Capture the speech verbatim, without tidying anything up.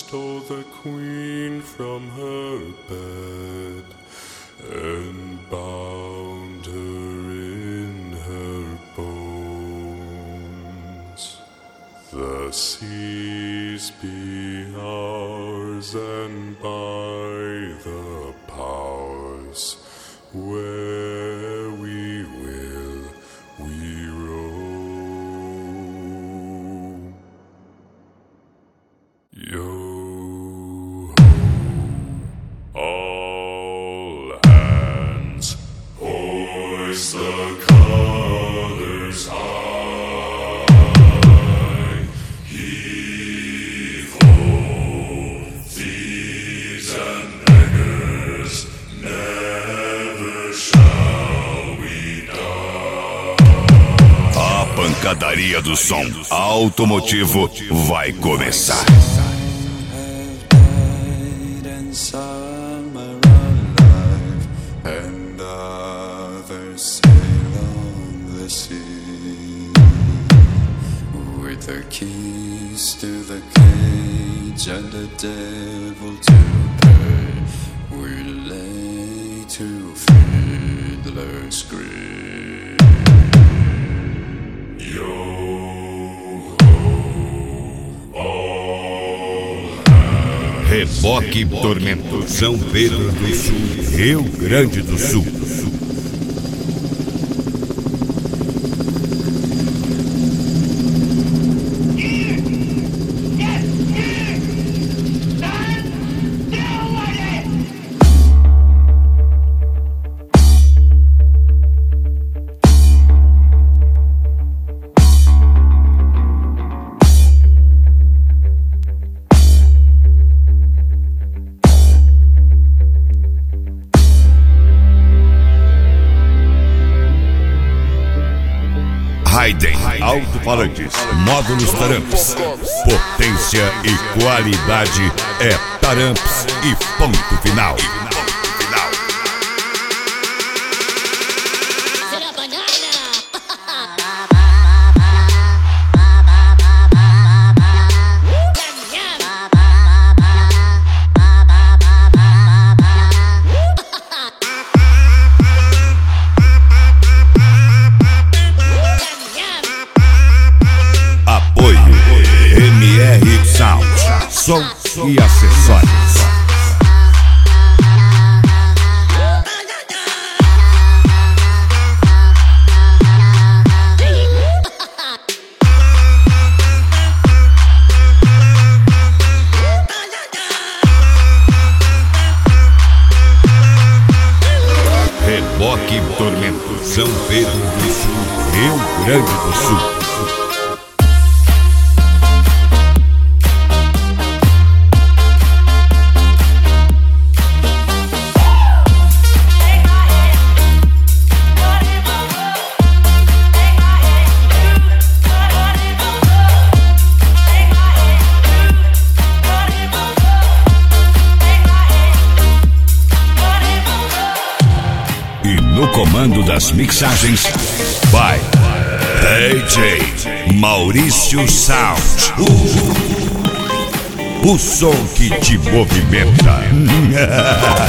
stole the queen from her bed and bound her in her bones. The seas be ours, and by the powers where we will we roam. Yo ho, all hands, hoist the colors high. Heave ho, thieves and beggars, never shall we die. A pancadaria do som automotivo vai começar. Some are alive, and others sail on the sea. With the keys to the cage and the devil to pay, we lay to fiddler's grave. Yo ho, all Reboque Tormento, São Pedro do Sul, Rio Grande do Sul. Hayden Alto-Falantes, módulos Taramps. Potência e qualidade é Taramps e ponto final. M R Sound, som e acessórios. Reboque Tormento, São Pedro do Sul, Rio Grande do Sul. No comando das mixagens, by D J Maurício Sound. Uh, o som que te movimenta.